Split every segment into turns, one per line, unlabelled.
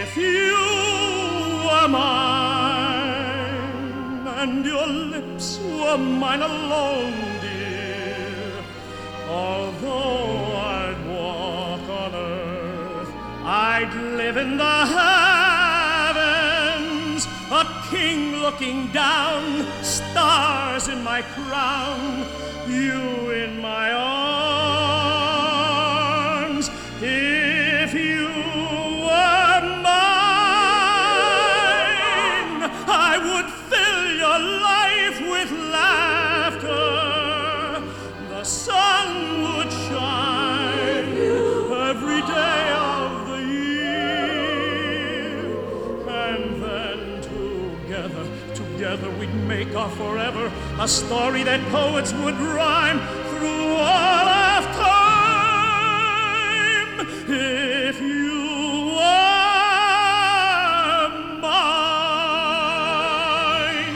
If you were mine, and your lips were mine alone, dear, although I'd walk on earth, I'd live in the heavens, a king looking down, stars in my crown, you in my arms. If you were mine, I would fill your life with laughter. The sun would shine every day of the year, and then together we'd make our forever, a story that poets would rhyme through all of time. If you were mine.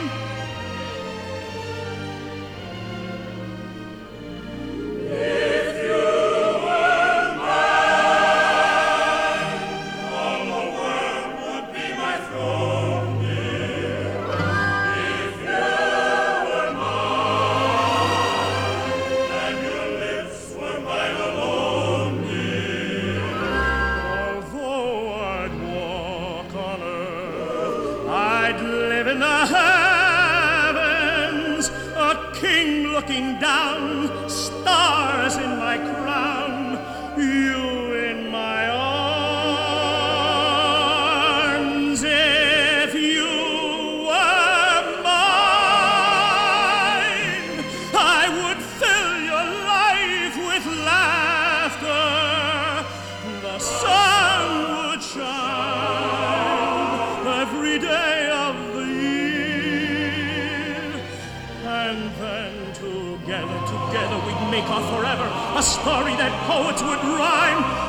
If you were mine, all the world would be my throne, dear. If you were mine, and your lips were mine alone, dear. Although I'd walk on earth, I'd live in the heavens, a king looking down, stars in my crown, you in my arms. If you were mine, I would fill your life with laughter. The sun would shine every day of the year, and then together we'd make our forever, a story that poets would rhyme